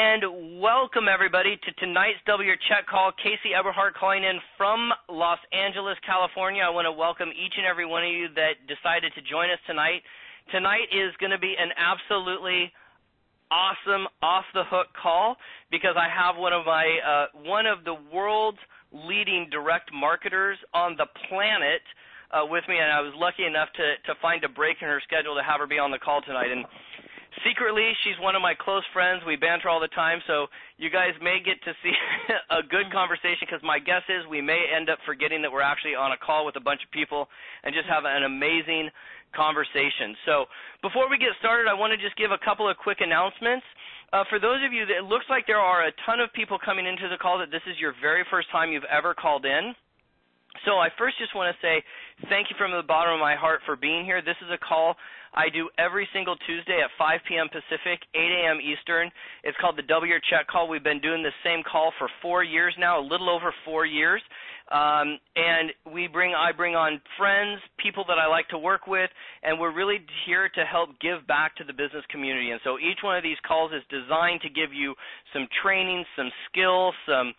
And welcome, everybody, to tonight's Double Your Check Call. Casey Eberhardt calling in from Los Angeles, California. I want to welcome each and every one of you that decided to join us tonight. Tonight is going to be an absolutely awesome off-the-hook call because I have one of the world's leading direct marketers on the planet with me, and I was lucky enough to find a break in her schedule to have her be on the call tonight. And secretly, she's one of my close friends. We banter all the time, so you guys may get to see a good conversation because my guess is we may end up forgetting that we're actually on a call with a bunch of people and just have an amazing conversation. So before we get started, I want to just give a couple of quick announcements. For those of you that it looks like there are a ton of people coming into the call that this is your very first time you've ever called in. So I first just want to say thank you from the bottom of my heart for being here. This is a call I do every single Tuesday at 5 p.m. Pacific, 8 a.m. Eastern. It's called the Double Your Check Call. We've been doing this same call for 4 years now, a little over 4 years. And I bring on friends, people that I like to work with, and we're really here to help give back to the business community. And so each one of these calls is designed to give you some training, some skills, some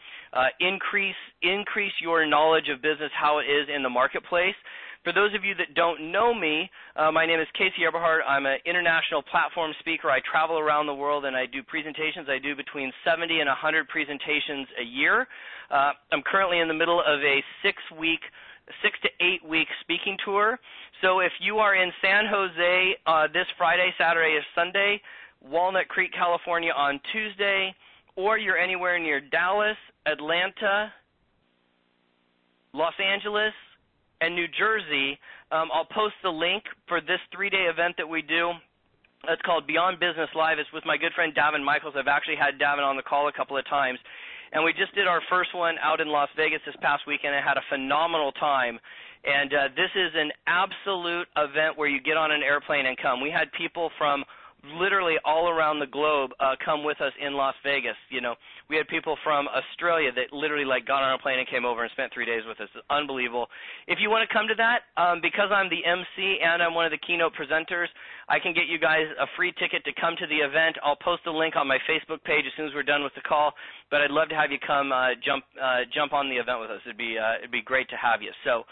increase your knowledge of business, how it is in the marketplace. For those of you that don't know me, my name is Casey Eberhardt. I'm an international platform speaker. I travel around the world and I do presentations. I do between 70 and 100 presentations a year. I'm currently in the middle of a 6 to 8 week speaking tour. So if you are in San Jose this Friday, Saturday, or Sunday, Walnut Creek, California on Tuesday, or you're anywhere near Dallas, Atlanta, Los Angeles, and New Jersey, I'll post the link for this 3-day event that we do. It's called Beyond Business Live. It's with my good friend Davin Michaels. I've actually had Davin on the call a couple of times. And we just did our first one out in Las Vegas this past weekend. I had a phenomenal time. And this is an absolute event where you get on an airplane and come. We had people from literally all around the globe come with us in Las Vegas. You know, we had people from Australia that literally got on a plane and came over and spent 3 days with us. It's unbelievable. If you want to come to that, because I'm the MC and I'm one of the keynote presenters, I can get you guys a free ticket to come to the event. I'll post the link on my Facebook page as soon as we're done with the call. But I'd love to have you come jump on the event with us. It'd be great to have you. So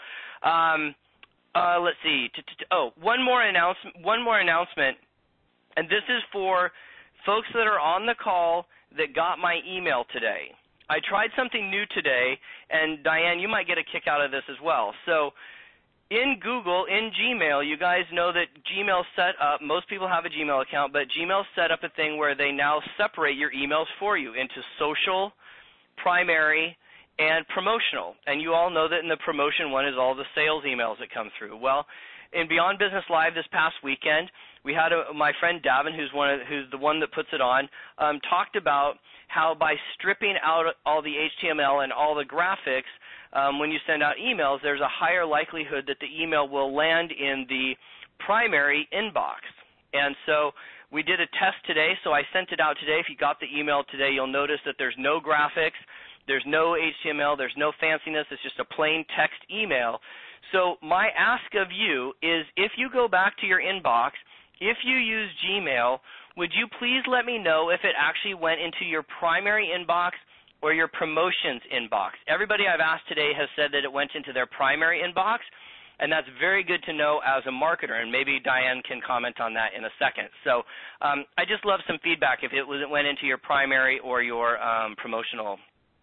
let's see. One more announcement. And this is for folks that are on the call that got my email today. I tried something new today, and Diane, you might get a kick out of this as well. So in Google, in Gmail, you guys know that Gmail set up, most people have a Gmail account, but Gmail set up a thing where they now separate your emails for you into social, primary, and promotional. And you all know that in the promotion one is all the sales emails that come through. Well, in Beyond Business Live this past weekend, we had my friend Davin, who's the one that puts it on, talked about how by stripping out all the HTML and all the graphics, when you send out emails, there's a higher likelihood that the email will land in the primary inbox. And so we did a test today, so I sent it out today. If you got the email today, you'll notice that there's no graphics, there's no HTML, there's no fanciness. It's just a plain text email. So my ask of you is if you go back to your inbox, if you use Gmail, would you please let me know if it actually went into your primary inbox or your promotions inbox? Everybody I've asked today has said that it went into their primary inbox, and that's very good to know as a marketer, and maybe Diane can comment on that in a second. So I just love some feedback if it went into your primary or your promotional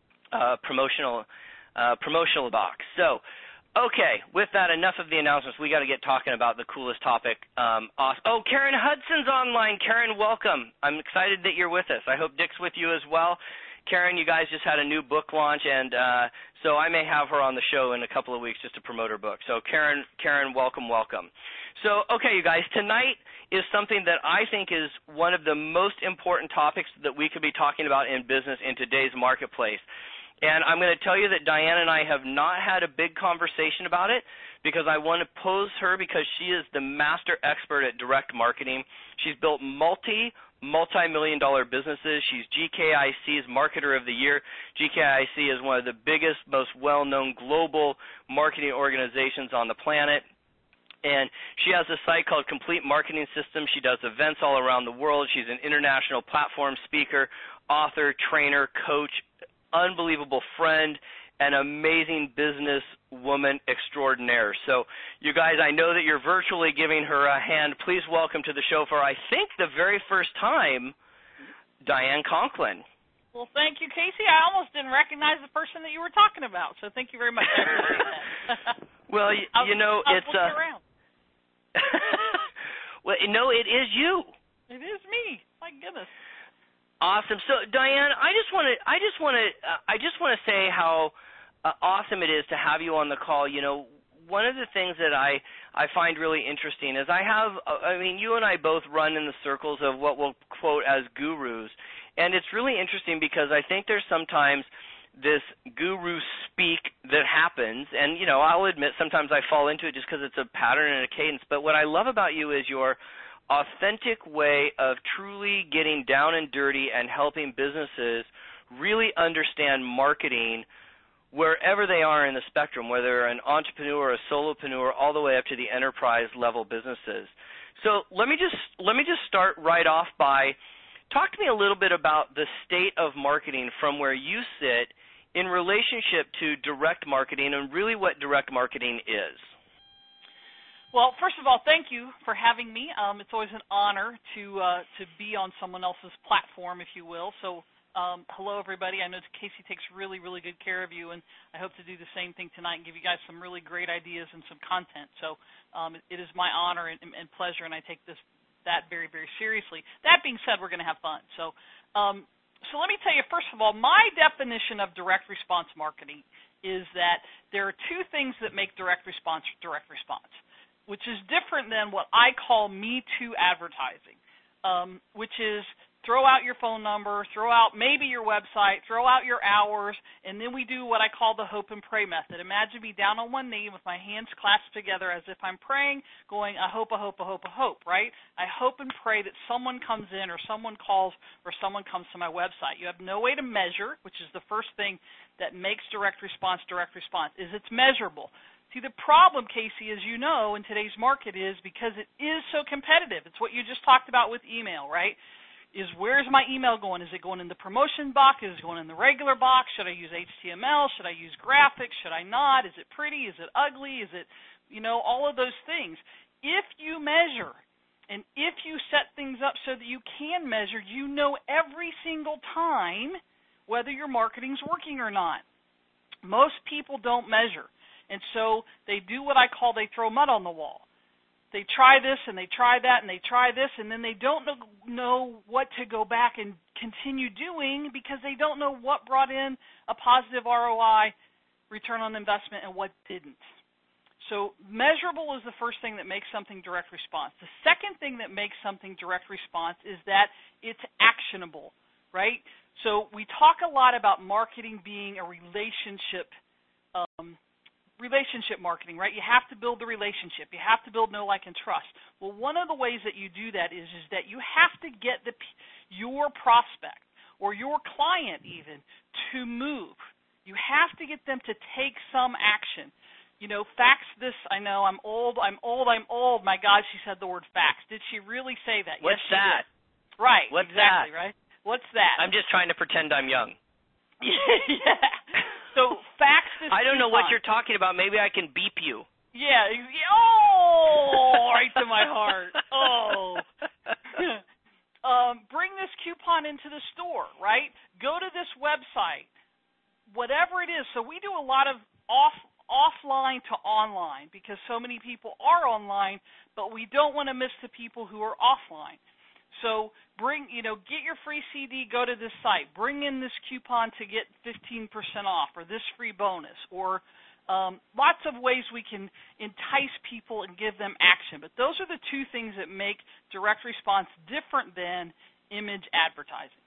box. So, okay, with that, enough of the announcements. We got to get talking about the coolest topic. Oh, Karen Hudson's online. Karen, welcome. I'm excited that you're with us. I hope Dick's with you as well. Karen, you guys just had a new book launch, and so I may have her on the show in a couple of weeks just to promote her book. So, Karen, welcome. So, okay, you guys, tonight is something that I think is one of the most important topics that we could be talking about in business in today's marketplace. And I'm going to tell you that Diane and I have not had a big conversation about it because I want to pose her because she is the master expert at direct marketing. She's built multi-million-dollar businesses. She's GKIC's Marketer of the Year. GKIC is one of the biggest, most well-known global marketing organizations on the planet. And she has a site called Complete Marketing System. She does events all around the world. She's an international platform speaker, author, trainer, coach, unbelievable friend, an amazing business woman extraordinaire. So, you guys, I know that you're virtually giving her a hand. Please welcome to the show for, I think, the very first time, Diane Conklin. Well, thank you, Casey. I almost didn't recognize the person that you were talking about, so thank you very much. I appreciate that. Well, you know, it's around. Well, no, it is you. It is me. My goodness. Awesome. So, Diane, I just want to say how awesome it is to have you on the call. You know, one of the things that I find really interesting is you and I both run in the circles of what we'll quote as gurus, and it's really interesting because I think there's sometimes this guru speak that happens, and, you know, I'll admit sometimes I fall into it just because it's a pattern and a cadence, but what I love about you is your authentic way of truly getting down and dirty and helping businesses really understand marketing wherever they are in the spectrum, whether they're an entrepreneur, a solopreneur, all the way up to the enterprise level businesses. So let me just start right off by talk to me a little bit about the state of marketing from where you sit in relationship to direct marketing and really what direct marketing is. Well, first of all, thank you for having me. It's always an honor to be on someone else's platform, if you will. So, hello, everybody. I know Casey takes really, really good care of you, and I hope to do the same thing tonight and give you guys some really great ideas and some content. So, it is my honor and pleasure, and I take that very, very seriously. That being said, we're going to have fun. So let me tell you, first of all, my definition of direct response marketing is that there are two things that make direct response, which is different than what I call Me Too advertising, which is throw out your phone number, throw out maybe your website, throw out your hours, and then we do what I call the hope and pray method. Imagine me down on one knee with my hands clasped together as if I'm praying, going, I hope, right? I hope and pray that someone comes in or someone calls or someone comes to my website. You have no way to measure, which is the first thing that makes direct response, is it's measurable. See, the problem, Casey, as you know, in today's market is because it is so competitive. It's what you just talked about with email, right? Is where's my email going? Is it going in the promotion box? Is it going in the regular box? Should I use HTML? Should I use graphics? Should I not? Is it pretty? Is it ugly? Is it, all of those things. If you measure and if you set things up so that you can measure, you know every single time whether your marketing's working or not. Most people don't measure, and so they do what I call they throw mud on the wall. They try this and they try that and they try this, and then they don't know what to go back and continue doing because they don't know what brought in a positive ROI, return on investment, and what didn't. So measurable is the first thing that makes something direct response. The second thing that makes something direct response is that it's actionable, right? So we talk a lot about marketing being a relationship marketing, right? You have to build the relationship. You have to build know, like, and trust. Well, one of the ways that you do that is that you have to get your prospect or your client even to move. You have to get them to take some action. Fax this. I know I'm old. My God, she said the word fax. Did she really say that? What's yes, that? Did. Right. What's exactly, that? Right. What's that? I'm just trying to pretend I'm young. Yeah. So fax this. I don't know coupon. what you're talking about. Maybe I can beep you. Yeah. Oh, right to my heart. Oh. Bring this coupon into the store, right? Go to this website, whatever it is. So we do a lot of offline to online because so many people are online, but we don't want to miss the people who are offline. So get your free CD, go to this site, bring in this coupon to get 15% off or this free bonus or lots of ways we can entice people and give them action. But those are the two things that make direct response different than image advertising.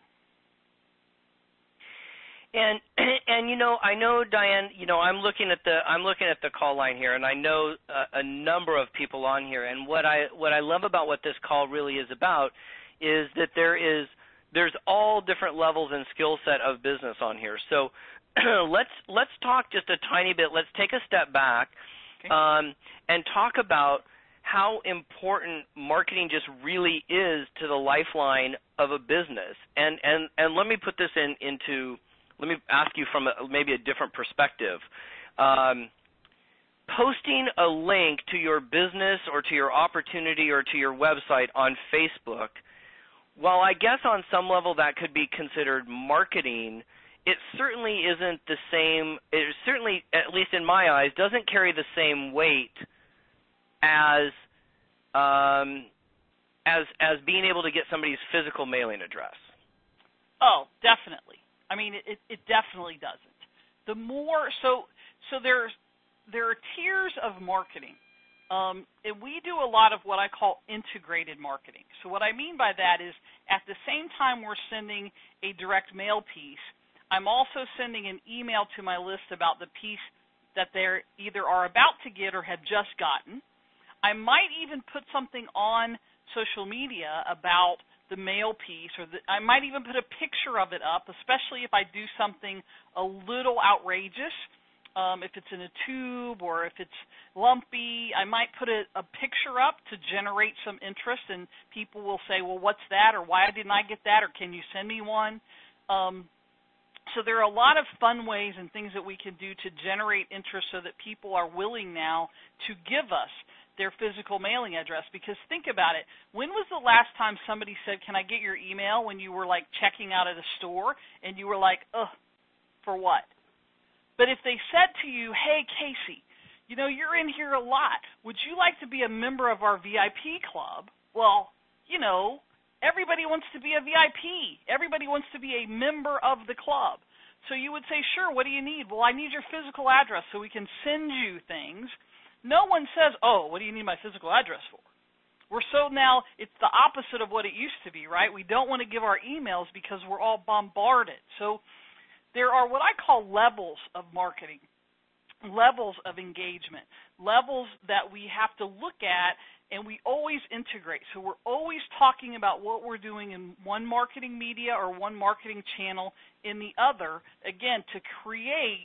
And I know, Diane, I'm looking at the call line here, and I know a number of people on here. And what I love about what this call really is about is that there's all different levels and skill set of business on here. So let's talk just a tiny bit. Let's take a step back and talk about how important marketing just really is to the lifeline of a business. And let me put this into let me ask you from maybe a different perspective. Posting a link to your business or to your opportunity or to your website on Facebook, while I guess on some level that could be considered marketing, it certainly isn't the same. It certainly, at least in my eyes, doesn't carry the same weight as being able to get somebody's physical mailing address. Oh, definitely. I mean, it definitely doesn't. The more so there are tiers of marketing, and we do a lot of what I call integrated marketing. So what I mean by that is, at the same time we're sending a direct mail piece, I'm also sending an email to my list about the piece that they either are about to get or have just gotten. I might even put something on social media about the mail piece, or I might even put a picture of it up, especially if I do something a little outrageous. If it's in a tube or if it's lumpy, I might put a picture up to generate some interest, and people will say, well, what's that, or why didn't I get that, or can you send me one? So there are a lot of fun ways and things that we can do to generate interest so that people are willing now to give us their physical mailing address. Because think about it, when was the last time somebody said, can I get your email, when you were like checking out at a store and you were like, ugh, for what? But if they said to you, hey, Casey, you know, you're in here a lot. Would you like to be a member of our VIP club? Well, you know, everybody wants to be a VIP. Everybody wants to be a member of the club. So you would say, sure, what do you need? Well, I need your physical address so we can send you things. No one says, oh, what do you need my physical address for? We're so now, it's the opposite of what it used to be, right? We don't want to give our emails because we're all bombarded. So there are what I call levels of marketing, levels of engagement, levels that we have to look at, and we always integrate. So we're always talking about what we're doing in one marketing media or one marketing channel in the other, again, to create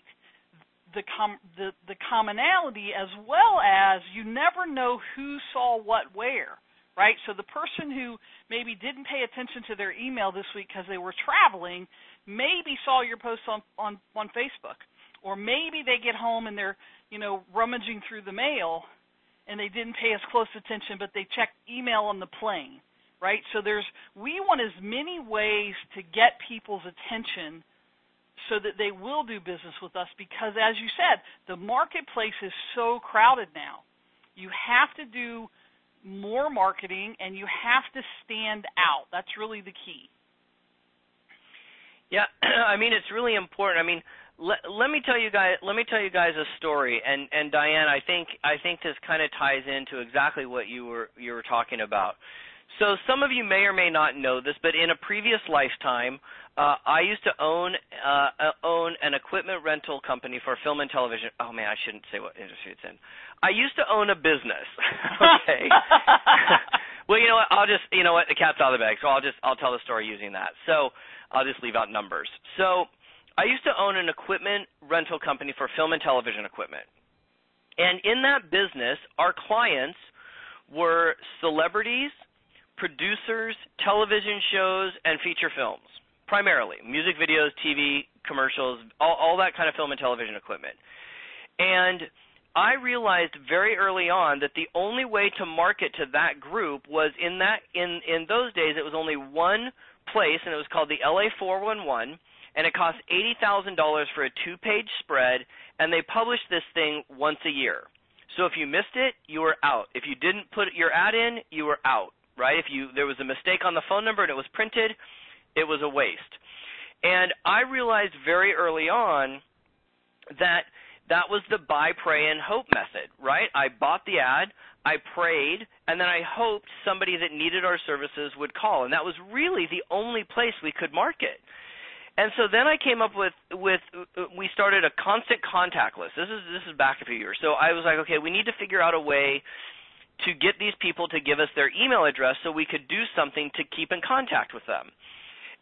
the commonality, as well as you never know who saw what where, right? So the person who maybe didn't pay attention to their email this week because they were traveling maybe saw your post on Facebook, or maybe they get home and they're, you know, rummaging through the mail and they didn't pay as close attention, but they checked email on the plane, right? So we want as many ways to get people's attention so that they will do business with us, because, as you said, the marketplace is so crowded now. You have to do more marketing, and you have to stand out. That's really the key. Yeah, I mean, it's really important. I mean, let me tell you guys a story, and Diane, I think this kind of ties into exactly what you were talking about. So some of you may or may not know this, but in a previous lifetime, I used to own an equipment rental company for film and television. Oh man, I shouldn't say what industry it's in. I used to own a business. Okay. Well, you know what? The cat's out of the bag. So I'll tell the story using that. So I'll just leave out numbers. So I used to own an equipment rental company for film and television equipment, and in that business, our clients were celebrities, producers, television shows, and feature films, primarily music videos, TV commercials, all that kind of film and television equipment. And I realized very early on that the only way to market to that group was in those days it was only one place, and it was called the LA 411, and it cost $80,000 for a 2-page spread, and they published this thing once a year. So if you missed it, you were out. If you didn't put your ad in, you were out. Right? If there was a mistake on the phone number and it was printed, it was a waste. And I realized very early on that was the buy, pray, and hope method, right? I bought the ad, I prayed, and then I hoped somebody that needed our services would call. And that was really the only place we could market. And so then I came up with we started a constant contact list. This is back a few years. So I was like, okay, we need to figure out a way to get these people to give us their email address so we could do something to keep in contact with them.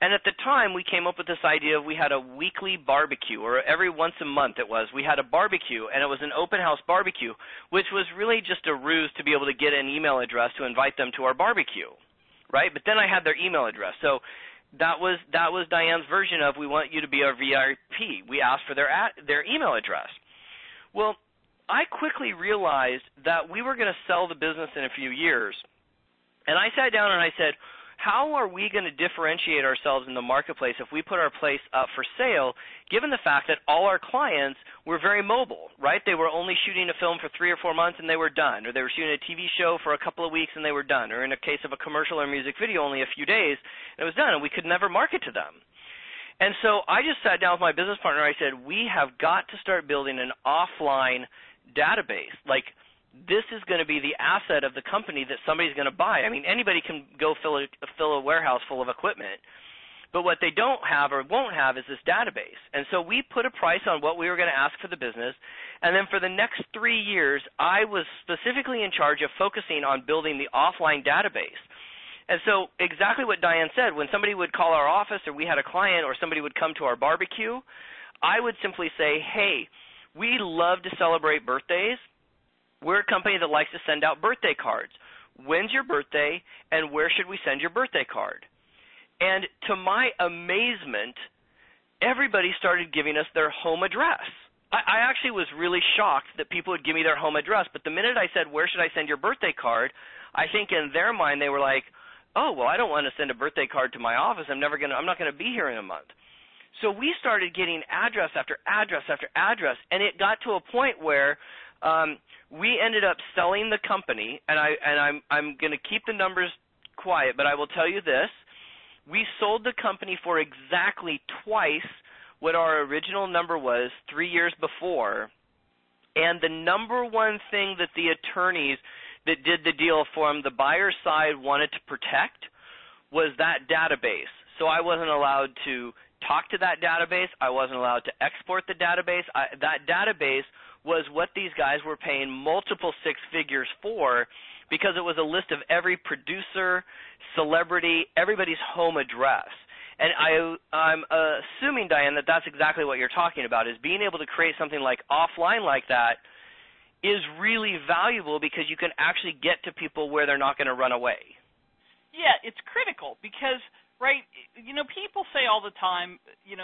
And at the time, we came up with this idea of we had a weekly barbecue, or every once a month it was. We had a barbecue, and it was an open house barbecue, which was really just a ruse to be able to get an email address to invite them to our barbecue, right? But then I had their email address. So that was Diane's version of we want you to be our VIP. We asked for their email address. Well, I quickly realized that we were going to sell the business in a few years. And I sat down and I said, how are we going to differentiate ourselves in the marketplace if we put our place up for sale, given the fact that all our clients were very mobile, right? They were only shooting a film for 3 or 4 months and they were done, or they were shooting a TV show for a couple of weeks and they were done, or in a case of a commercial or music video, only a few days, and it was done, and we could never market to them. And so I just sat down with my business partner. I said, we have got to start building an offline database. Like, this is going to be the asset of the company that somebody's going to buy. I mean, anybody can go fill a warehouse full of equipment, but what they don't have or won't have is this database. And so we put a price on what we were going to ask for the business, and then for the next 3 years, I was specifically in charge of focusing on building the offline database. And so exactly what Diane said, when somebody would call our office or we had a client or somebody would come to our barbecue, I would simply say, hey, we love to celebrate birthdays. We're a company that likes to send out birthday cards. When's your birthday, and where should we send your birthday card? And to my amazement, everybody started giving us their home address. I actually was really shocked that people would give me their home address, but the minute I said, where should I send your birthday card, I think in their mind they were like, oh, well, I don't want to send a birthday card to my office. I'm not going to be here in a month. So we started getting address after address after address, and it got to a point where we ended up selling the company, and I'm going to keep the numbers quiet, but I will tell you this. We sold the company for exactly twice what our original number was 3 years before, and the number one thing that the attorneys that did the deal from the buyer's side wanted to protect was that database. So I wasn't allowed to talk to that database. I wasn't allowed to export the database. That database was what these guys were paying multiple six figures for, because it was a list of every producer, celebrity, everybody's home address. And I'm assuming, Diane, that that's exactly what you're talking about, is being able to create something like offline like that is really valuable because you can actually get to people where they're not going to run away. Yeah, it's critical because, right, people say all the time,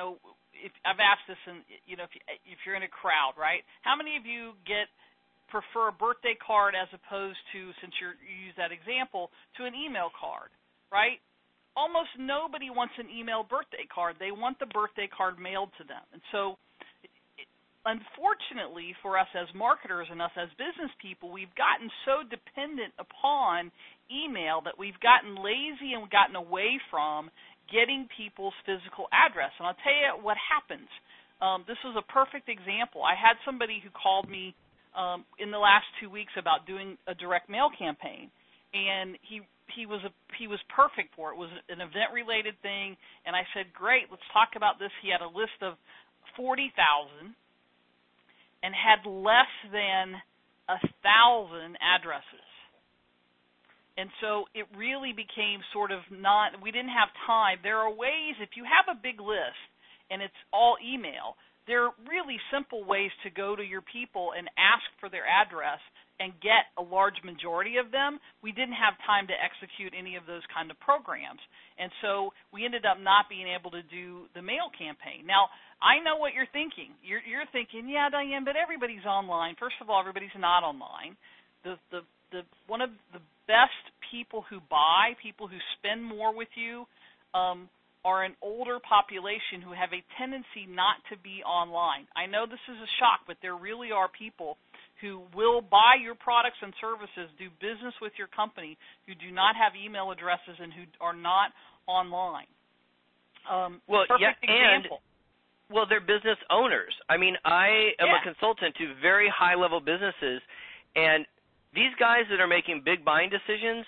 if I've asked this, and if you're in a crowd, right? How many of you prefer a birthday card as opposed to, since you use that example, to an email card, right? Almost nobody wants an email birthday card. They want the birthday card mailed to them. And so, unfortunately for us as marketers and us as business people, we've gotten so dependent upon email that we've gotten lazy and gotten away from getting people's physical address. And I'll tell you what happens. This was a perfect example. I had somebody who called me in the last 2 weeks about doing a direct mail campaign, and he was perfect for it. It was an event-related thing, and I said, great, let's talk about this. He had a list of 40,000 and had less than 1,000 addresses. And so it really became sort of we didn't have time. There are ways, if you have a big list and it's all email, there are really simple ways to go to your people and ask for their address and get a large majority of them. We didn't have time to execute any of those kind of programs. And so we ended up not being able to do the mail campaign. Now, I know what you're thinking. You're thinking, yeah, Diane, but everybody's online. First of all, everybody's not online. One of the best people who buy, people who spend more with you, are an older population who have a tendency not to be online. I know this is a shock, but there really are people who will buy your products and services, do business with your company, who do not have email addresses and who are not online. Perfect example. Well, they're business owners. I mean, I am a consultant to very high-level businesses, and these guys that are making big buying decisions,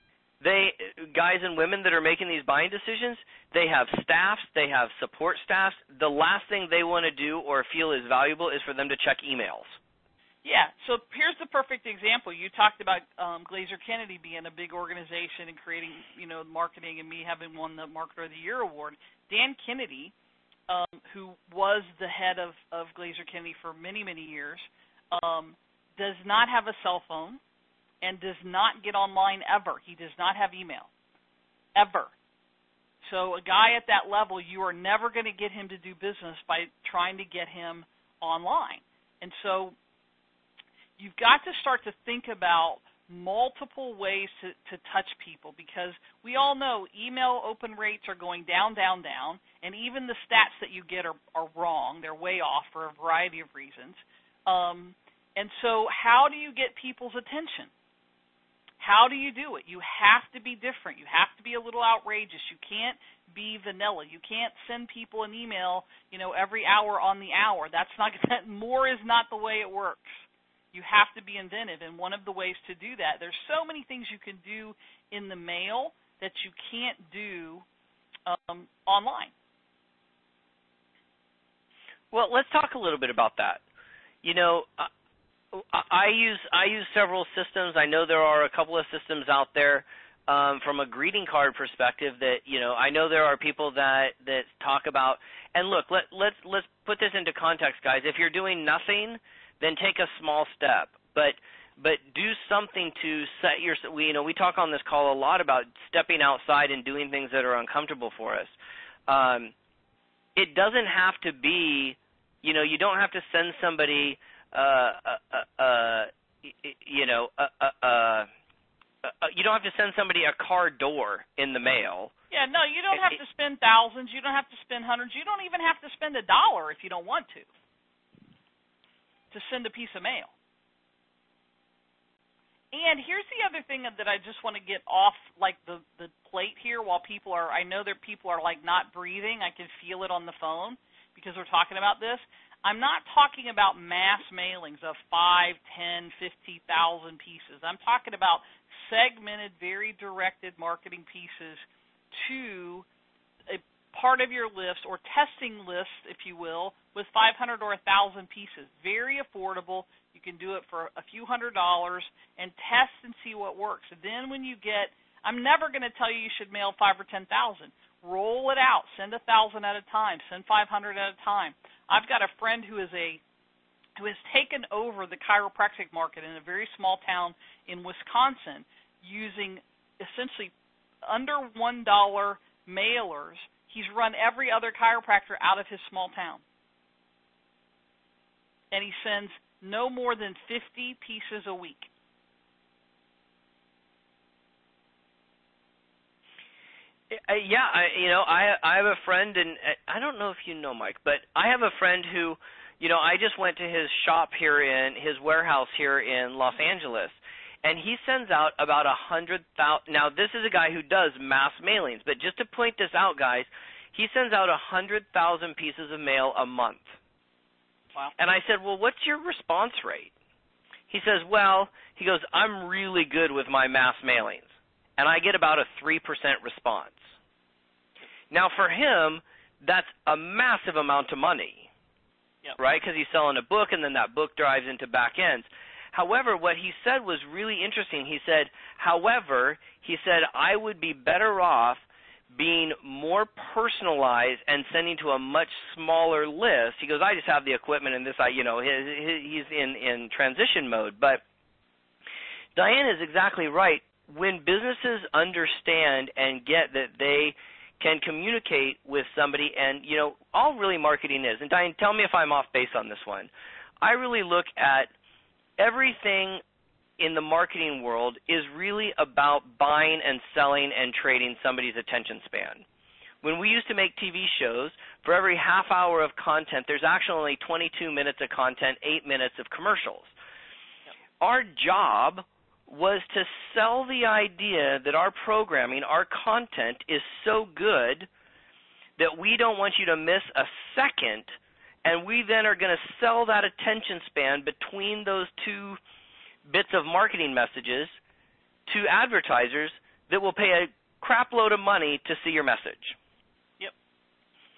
guys and women that are making these buying decisions, they have staffs, they have support staffs. The last thing they want to do or feel is valuable is for them to check emails. Yeah, so here's the perfect example. You talked about Glazer Kennedy being a big organization and creating, marketing, and me having won the Marketer of the Year award. Dan Kennedy, who was the head of Glazer Kennedy for many, many years, does not have a cell phone and does not get online ever. He does not have email, ever. So a guy at that level, you are never going to get him to do business by trying to get him online. And so you've got to start to think about multiple ways to touch people, because we all know email open rates are going down, down, down, and even the stats that you get are wrong. They're way off for a variety of reasons. And so how do you get people's attention? How do you do it? You have to be different. You have to be a little outrageous. You can't be vanilla. You can't send people an email, every hour on the hour. More is not the way it works. You have to be inventive, and one of the ways to do that, there's so many things you can do in the mail that you can't do online. Well, let's talk a little bit about that. I use several systems. I know there are a couple of systems out there from a greeting card perspective that I know there are people that talk about. And look, let's put this into context, guys. If you're doing nothing, then take a small step, but do something to set your. We talk on this call a lot about stepping outside and doing things that are uncomfortable for us. It doesn't have to be, you don't have to send somebody, you don't have to send somebody a car door in the mail. Yeah, no, you don't have to spend thousands. You don't have to spend hundreds. You don't even have to spend $1 if you don't want to send a piece of mail. And here's the other thing that I just want to get off the plate here while I know that people are not breathing. I can feel it on the phone because we're talking about this. I'm not talking about mass mailings of 5, 10, 50,000 pieces. I'm talking about segmented, very directed marketing pieces to a part of your list or testing list, if you will, with 500 or 1,000 pieces. Very affordable. You can do it for a few $100s and test and see what works. And then when you get, I'm never going to tell you should mail 5 or 10,000. Roll it out. Send 1,000 at a time. Send 500 at a time. I've got a friend who has taken over the chiropractic market in a very small town in Wisconsin using essentially under $1 mailers. He's run every other chiropractor out of his small town. And he sends no more than 50 pieces a week. I have a friend, and I don't know if you know Mike, but I have a friend who, I just went to his shop here his warehouse here in Los Angeles, and he sends out about 100,000. Now, this is a guy who does mass mailings, but just to point this out, guys, he sends out 100,000 pieces of mail a month. Wow. And I said, well, what's your response rate? He says, he goes, I'm really good with my mass mailings, and I get about a 3% response. Now, for him, that's a massive amount of money, yep, right? Because he's selling a book, and then that book drives into back ends. However, what he said was really interesting. He said, I would be better off being more personalized and sending to a much smaller list. He goes, I just have the equipment and this, he's in transition mode. But Diane is exactly right. When businesses understand and get that they can communicate with somebody, and, all really marketing is, and Diane, tell me if I'm off base on this one. I really look at everything in the marketing world is really about buying and selling and trading somebody's attention span. When we used to make TV shows, for every half hour of content, there's actually only 22 minutes of content, 8 minutes of commercials. Yep. Our job was to sell the idea that our programming, our content is so good that we don't want you to miss a second, and we then are going to sell that attention span between those two bits of marketing messages to advertisers that will pay a crap load of money to see your message. Yep.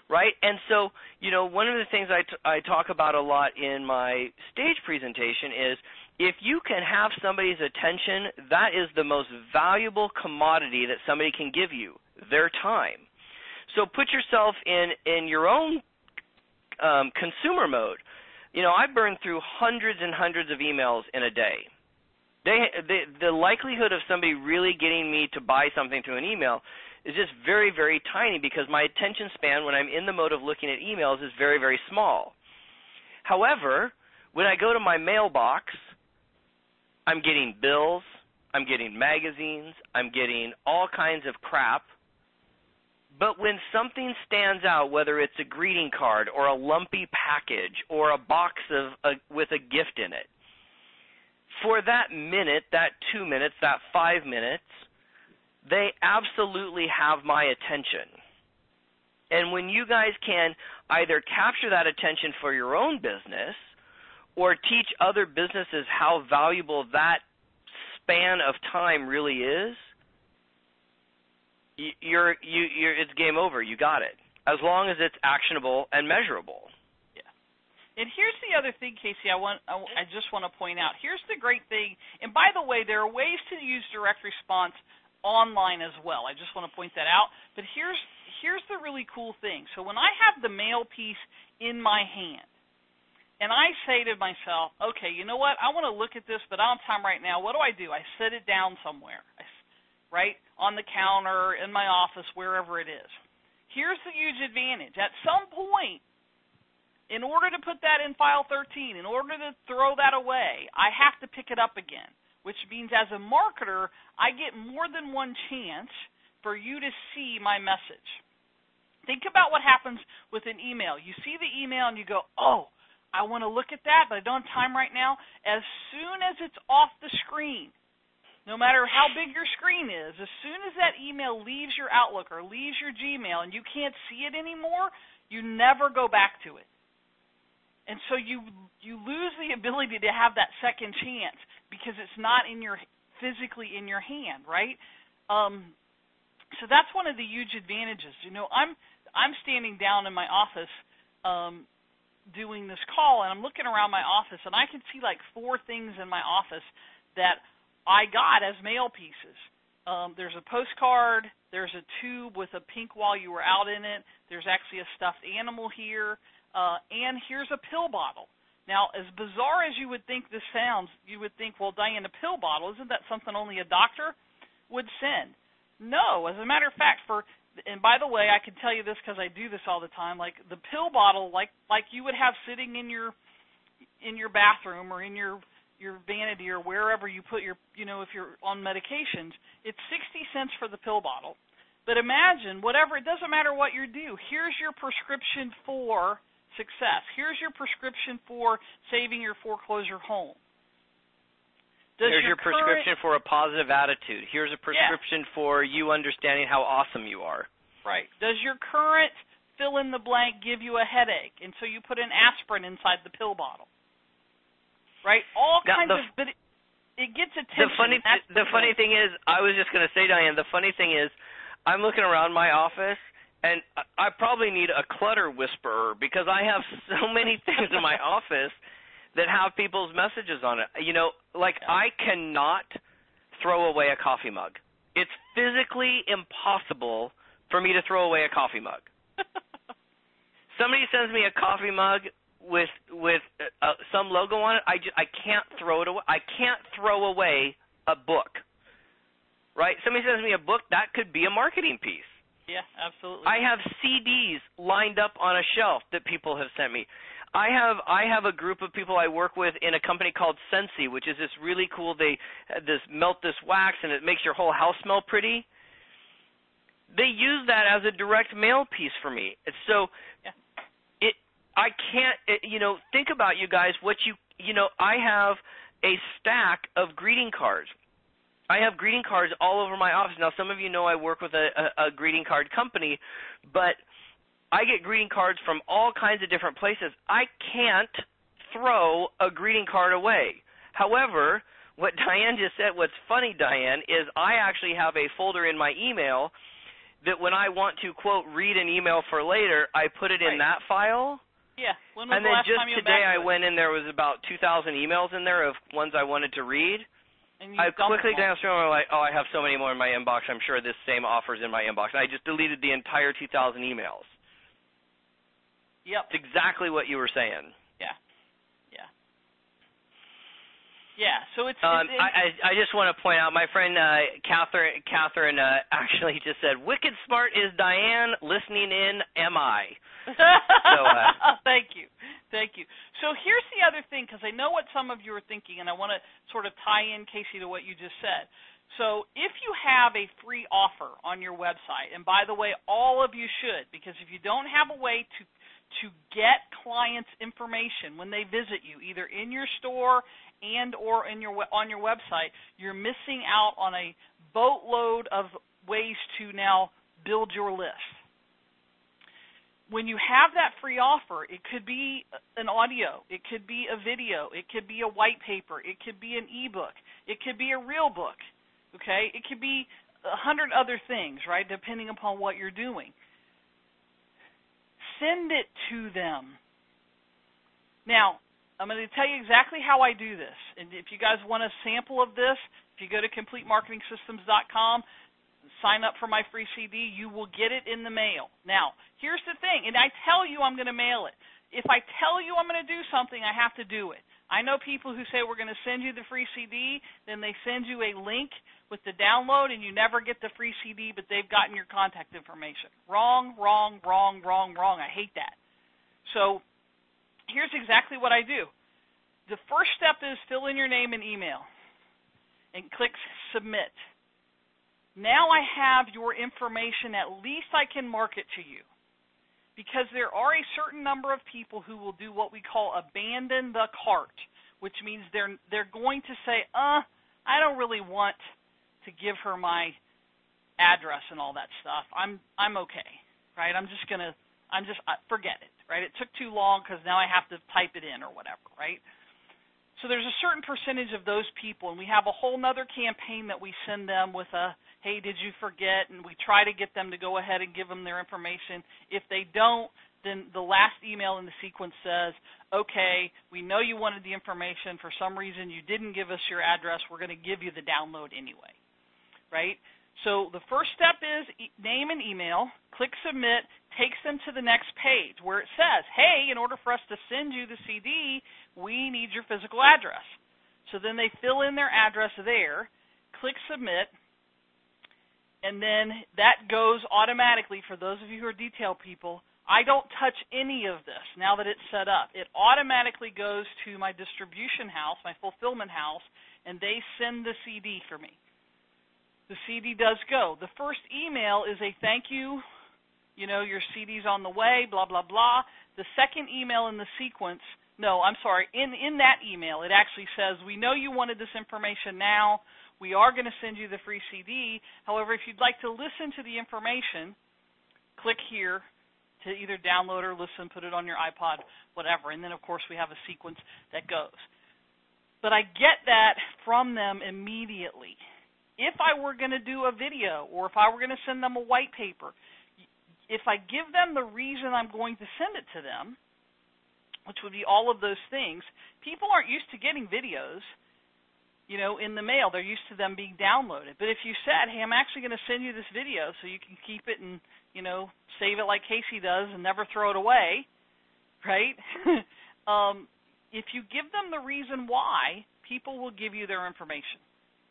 right? And so, one of the things I talk about a lot in my stage presentation is if you can have somebody's attention, that is the most valuable commodity that somebody can give you, their time. So put yourself in your own consumer mode. I burn through hundreds and hundreds of emails in a day. The likelihood of somebody really getting me to buy something through an email is just very, very tiny because my attention span when I'm in the mode of looking at emails is very, very small. However, when I go to my mailbox, I'm getting bills, I'm getting magazines, I'm getting all kinds of crap. But when something stands out, whether it's a greeting card or a lumpy package or a box with a gift in it, for that minute, that 2 minutes, that 5 minutes, they absolutely have my attention. And when you guys can either capture that attention for your own business or teach other businesses how valuable that span of time really is, it's game over. You got it. As long as it's actionable and measurable. Yeah. And here's the other thing, Casey, I just want to point out. Here's the great thing. And by the way, there are ways to use direct response online as well. I just want to point that out. But here's the really cool thing. So when I have the mail piece in my hand, and I say to myself, okay, you know what? I want to look at this, but I don't have time right now. What do? I set it down somewhere, right, on the counter, in my office, wherever it is. Here's the huge advantage. At some point, in order to put that in file 13, in order to throw that away, I have to pick it up again, which means as a marketer, I get more than one chance for you to see my message. Think about what happens with an email. You see the email and you go, oh, I want to look at that, but I don't have time right now. As soon as it's off the screen, no matter how big your screen is, as soon as that email leaves your Outlook or leaves your Gmail and you can't see it anymore, you never go back to it. And so you lose the ability to have that second chance because it's not physically in your hand, right? So that's one of the huge advantages. I'm standing down in my office doing this call, and I'm looking around my office, and I can see like 4 things in my office that I got as mail pieces. There's a postcard, there's a tube with a pink while you were out in it, there's actually a stuffed animal here, and here's a pill bottle. Now, as bizarre as you would think this sounds, you would think, well, Diane, a pill bottle, isn't that something only a doctor would send? No, as a matter of fact, and by the way, I can tell you this because I do this all the time, like the pill bottle, like you would have sitting in your bathroom or in your vanity or wherever you put your, if you're on medications, it's 60 cents for the pill bottle. But imagine, it doesn't matter what you do, here's your prescription for success. Here's your prescription for saving your foreclosure home. Here's your prescription for a positive attitude. Here's a prescription for you understanding how awesome you are. Right. Does your current fill in the blank give you a headache? And so you put an aspirin inside the pill bottle. Right? All kinds of, but it gets attention. The funny thing is, I was just going to say, Diane, the funny thing is, I'm looking around my office, and I probably need a clutter whisperer because I have so many things in my office that have people's messages on it. I cannot throw away a coffee mug. It's physically impossible for me to throw away a coffee mug. Somebody sends me a coffee mug with some logo on it, I can't throw it away. I can't throw away a book. Right? Somebody sends me a book, that could be a marketing piece. Yeah, absolutely. I have CDs lined up on a shelf that people have sent me. I have a group of people I work with in a company called Scentsy, which is this really cool. They melt this wax and it makes your whole house smell pretty. They use that as a direct mail piece for me. So I can't. Think about you guys. I have a stack of greeting cards. I have greeting cards all over my office. Now, some of you know I work with a greeting card company, but I get greeting cards from all kinds of different places. I can't throw a greeting card away. However, what Diane just said, what's funny, Diane, is I actually have a folder in my email that when I want to, quote, read an email for later, I put it in that file. Yeah. When was and the then last just time you today I went went in, there was about 2,000 emails in there of ones I wanted to read. And I quickly glanced through and I'm like, oh, I have so many more in my inbox. I'm sure this same offer's in my inbox. And I just deleted the entire 2,000 emails. Yep. It's exactly what you were saying. Yeah. Yeah. Yeah. So it's I just want to point out, my friend Catherine actually just said, "Wicked smart is Diane. Listening in, am I?" So, Thank you. So here's the other thing, because I know what some of you are thinking, and I want to sort of tie in, Casey, to what you just said. So if you have a free offer on your website, and by the way, all of you should, because if you don't have a way to get clients' information when they visit you, either in your store and or on your website, you're missing out on a boatload of ways to now build your list. When you have that free offer, it could be an audio, it could be a video, it could be a white paper, it could be an ebook, it could be a real book, okay? It could be 100 other things, right, depending upon what you're doing. Send it to them. Now, I'm going to tell you exactly how I do this. And if you guys want a sample of this, if you go to CompleteMarketingSystems.com, sign up for my free CD, you will get it in the mail. Now, here's the thing, and I tell you I'm going to mail it. If I tell you I'm going to do something, I have to do it. I know people who say we're going to send you the free CD, then they send you a link with the download, and you never get the free CD, but they've gotten your contact information. Wrong. I hate that. So here's exactly what I do. The first step is fill in your name and email and click Submit. Now I have your information. At least I can market to you, because there are a certain number of people who will do what we call abandon the cart, which means they're going to say, I don't really want to give her my address and all that stuff. I'm okay, right? Forget it, right? It took too long because now I have to type it in or whatever, right? So there's a certain percentage of those people, and we have a whole nother campaign that we send them with a, hey, did you forget? And we try to get them to go ahead and give them their information. If they don't, then the last email in the sequence says, okay, we know you wanted the information. For some reason you didn't give us your address. We're going to give you the download anyway, right? So the first step is name and email. Click Submit. Takes them to the next page where it says, hey, in order for us to send you the CD, we need your physical address. So then they fill in their address there, click Submit, and then that goes automatically. For those of you who are detail people, I don't touch any of this now that it's set up. It automatically goes to my distribution house, my fulfillment house, and they send the CD for me. The CD does go. The first email is a thank you, your CD's on the way, blah, blah, blah. The second email in the sequence, in that email, it actually says, we know you wanted this information now. We are going to send you the free CD. However, if you'd like to listen to the information, click here to either download or listen, put it on your iPod, whatever. And then, of course, we have a sequence that goes. But I get that from them immediately. If I were going to do a video or if I were going to send them a white paper, if I give them the reason I'm going to send it to them, which would be all of those things, people aren't used to getting videos, in the mail. They're used to them being downloaded. But if you said, hey, I'm actually going to send you this video so you can keep it and, save it like Casey does and never throw it away, right? If you give them the reason why, people will give you their information.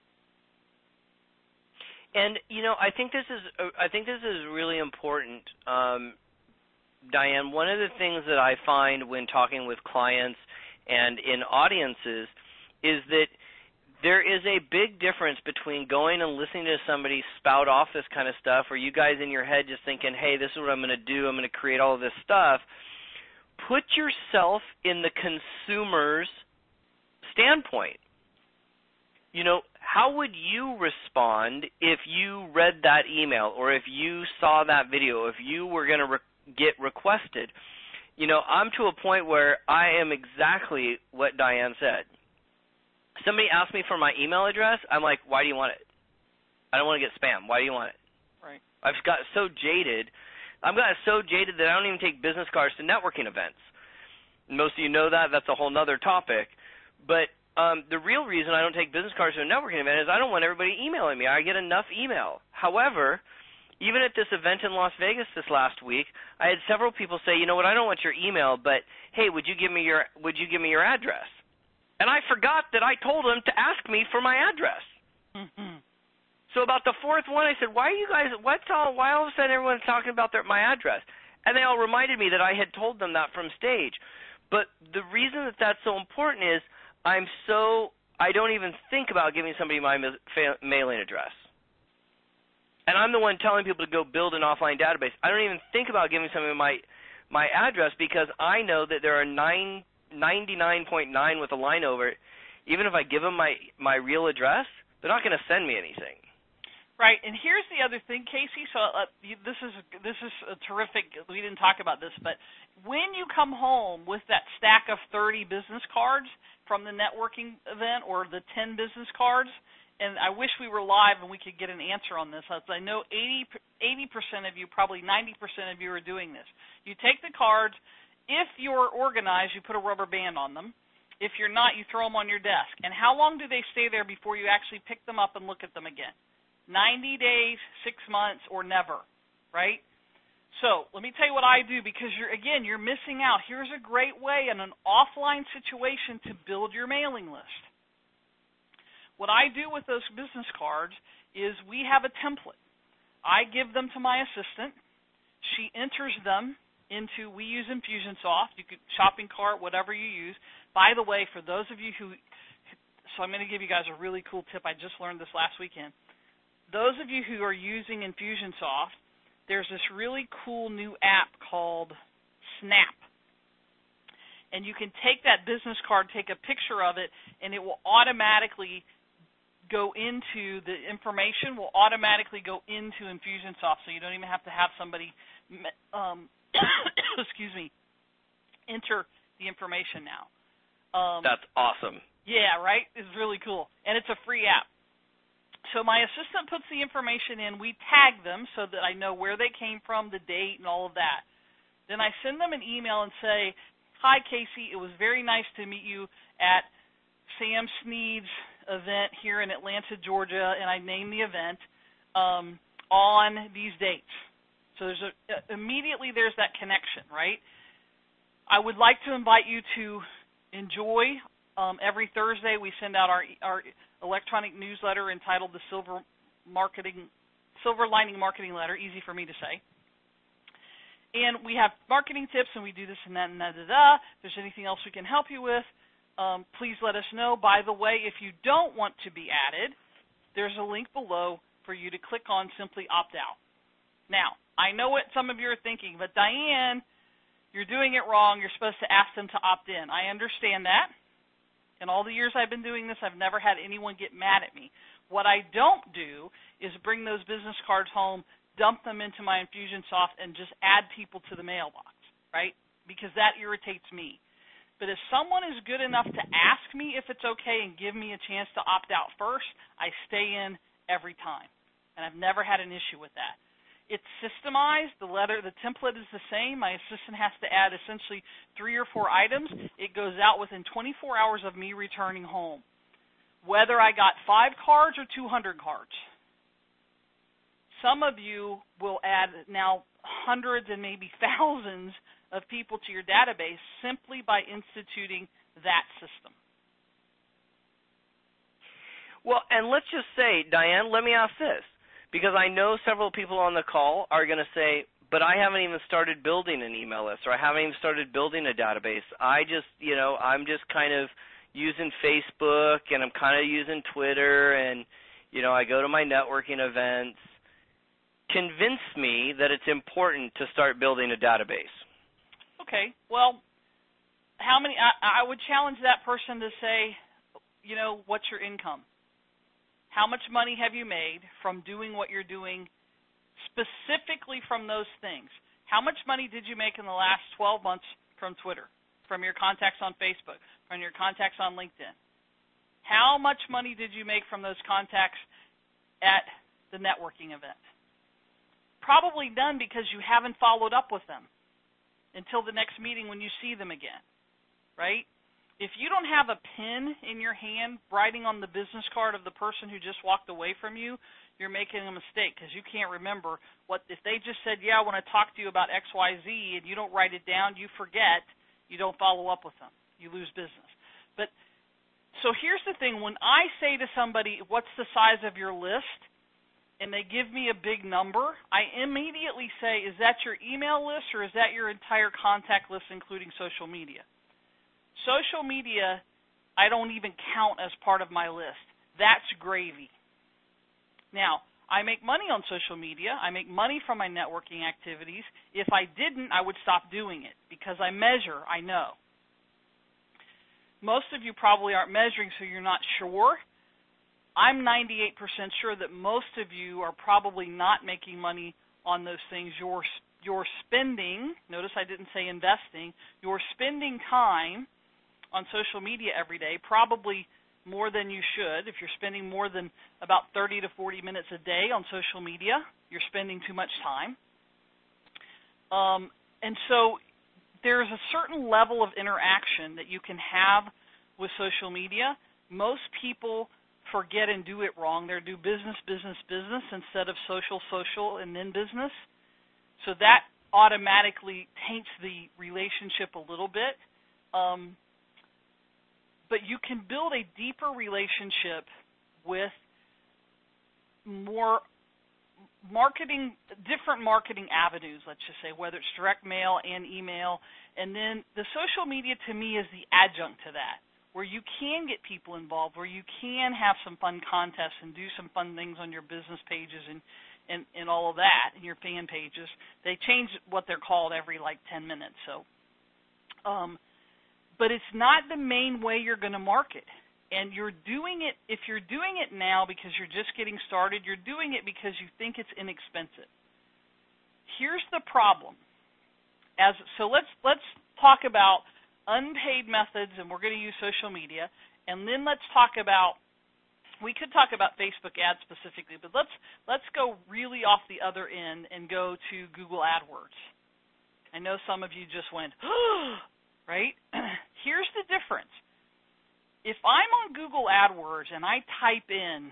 And I think this is really important, Diane. One of the things that I find when talking with clients and in audiences is that there is a big difference between going and listening to somebody spout off this kind of stuff, or you guys in your head just thinking, hey, this is what I'm going to do. I'm going to create all of this stuff. Put yourself in the consumer's standpoint. How would you respond if you read that email or if you saw that video, if you were going to get requested? I'm to a point where I am exactly what Diane said. Somebody asked me for my email address. I'm like, why do you want it? I don't want to get spam. Why do you want it? Right. I've got so jaded. I've got so jaded that I don't even take business cards to networking events. Most of you know that. That's a whole nother topic. But the real reason I don't take business cards to a networking event is I don't want everybody emailing me. I get enough email. However, even at this event in Las Vegas this last week, I had several people say, you know what, I don't want your email, but hey, would you give me your address? And I forgot that I told them to ask me for my address. Mm-hmm. So about the fourth one, I said, why all of a sudden everyone's talking about my address? And they all reminded me that I had told them that from stage. But the reason that that's so important is I don't even think about giving somebody my mailing address. And I'm the one telling people to go build an offline database. I don't even think about giving somebody my address because I know that there are 99.9 with a line over it. Even if I give them my real address, they're not going to send me anything. Right, and here's the other thing, Casey. So this is a terrific. We didn't talk about this, but when you come home with that stack of 30 business cards from the networking event or the 10 business cards, and I wish we were live and we could get an answer on this. I know 80% of you, probably 90% of you are doing this. You take the cards. If you're organized, you put a rubber band on them. If you're not, you throw them on your desk. And how long do they stay there before you actually pick them up and look at them again? 90 days, 6 months, or never, right? So let me tell you what I do because, you're missing out. Here's a great way in an offline situation to build your mailing list. What I do with those business cards is we have a template. I give them to my assistant. She enters them into, we use Infusionsoft, you could shopping cart, whatever you use. By the way, for those of you so I'm going to give you guys a really cool tip. I just learned this last weekend. Those of you who are using Infusionsoft, there's this really cool new app called Snap. And you can take that business card, take a picture of it, and it will automatically go into the information, will automatically go into Infusionsoft, so you don't even have to have somebody, enter the information now. That's awesome. Yeah, right? It's really cool. And it's a free app. So my assistant puts the information in. We tag them so that I know where they came from, the date, and all of that. Then I send them an email and say, hi, Casey, it was very nice to meet you at Sam Sneed's event here in Atlanta, Georgia, and I name the event on these dates. So immediately there's that connection, right? I would like to invite you to enjoy. Every Thursday we send out our electronic newsletter entitled the Silver Lining Marketing Letter, easy for me to say. And we have marketing tips, and we do this and that and da-da-da. If there's anything else we can help you with, please let us know. By the way, if you don't want to be added, there's a link below for you to click on, simply opt out. Now, I know what some of you are thinking, but Diane, you're doing it wrong. You're supposed to ask them to opt in. I understand that. In all the years I've been doing this, I've never had anyone get mad at me. What I don't do is bring those business cards home, dump them into my Infusionsoft, and just add people to the mailbox, right? Because that irritates me. But if someone is good enough to ask me if it's okay and give me a chance to opt out first, I stay in every time. And I've never had an issue with that. It's systemized. The template is the same. My assistant has to add essentially 3 or 4 items. It goes out within 24 hours of me returning home, whether I got 5 cards or 200 cards. Some of you will add now hundreds and maybe thousands of people to your database simply by instituting that system. Well, and let's just say, Diane, let me ask this. Because I know several people on the call are going to say, but I haven't even started building an email list, or I haven't even started building a database. I'm just kind of using Facebook, and I'm kind of using Twitter, and, I go to my networking events. Convince me that it's important to start building a database. Okay. Well, I would challenge that person to say, what's your income? How much money have you made from doing what you're doing, specifically from those things? How much money did you make in the last 12 months from Twitter, from your contacts on Facebook, from your contacts on LinkedIn? How much money did you make from those contacts at the networking event? probably done because you haven't followed up with them until the next meeting when you see them again, right? If you don't have a pen in your hand writing on the business card of the person who just walked away from you, you're making a mistake because you can't remember what if they just said, yeah, I want to talk to you about XYZ, and you don't write it down, you forget, you don't follow up with them. You lose business. But so here's the thing. When I say to somebody, what's the size of your list, and they give me a big number, I immediately say, is that your email list or is that your entire contact list including social media? Social media, I don't even count as part of my list. That's gravy. Now, I make money on social media. I make money from my networking activities. If I didn't, I would stop doing it because I measure, I know. Most of you probably aren't measuring, so you're not sure. I'm 98% sure that most of you are probably not making money on those things. You're spending, notice I didn't say investing, you're spending time on social media every day, probably more than you should. If you're spending more than about 30 to 40 minutes a day on social media, you're spending too much time. And so there's a certain level of interaction that you can have with social media. Most people forget and do it wrong. They do business, business, business instead of social, social, and then business. So that automatically taints the relationship a little bit. But you can build a deeper relationship with more marketing, different marketing avenues, let's just say, whether it's direct mail and email. And then the social media, to me, is the adjunct to that, where you can get people involved, where you can have some fun contests and do some fun things on your business pages and all of that, and your fan pages. They change what they're called every, 10 minutes. So, but it's not the main way you're going to market. And you're doing it, if you're doing it now because you're just getting started, you're doing it because you think it's inexpensive. Here's the problem. So let's talk about unpaid methods, and we're going to use social media. And then let's talk about, we could talk about Facebook ads specifically, but let's go really off the other end and go to Google AdWords. I know some of you just went, right? Here's the difference. If I'm on Google AdWords and I type in